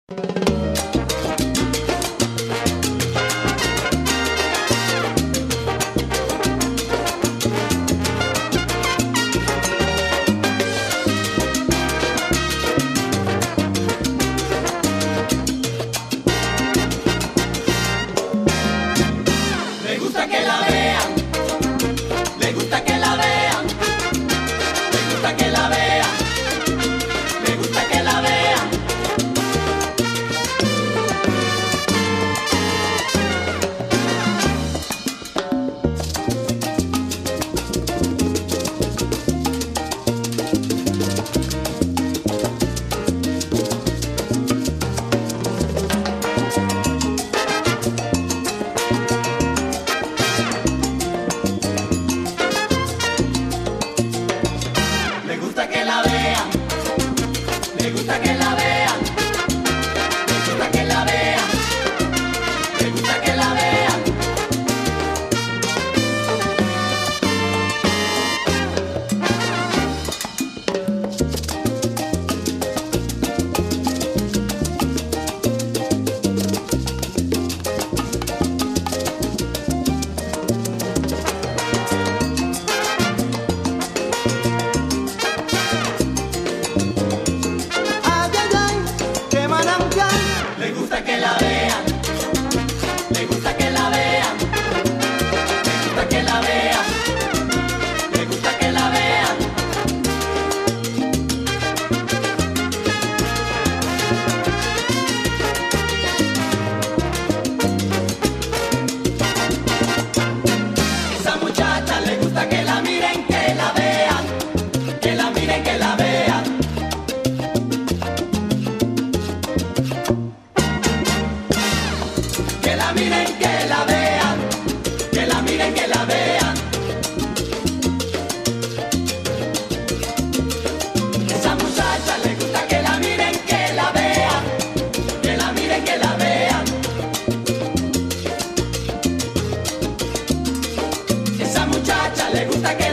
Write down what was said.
Le gusta que la vean, le gusta que la vean, le gusta que la vean, le gusta que la vean. Le gusta que la vean, le gusta que la vean, le gusta que la vean, le gusta que la vean. Ay, ay, ay, qué manantial. Le gusta que la vean, le gusta que la vean, le gusta que la vean, le gusta que la vean. Esa muchacha le gusta que la miren, que la vean, que la miren, que la vean. Que la miren, que la vean, que la miren, que la vean. Esa muchacha le gusta que la miren, que la vean, que la miren, que la vean. Esa muchacha le gusta que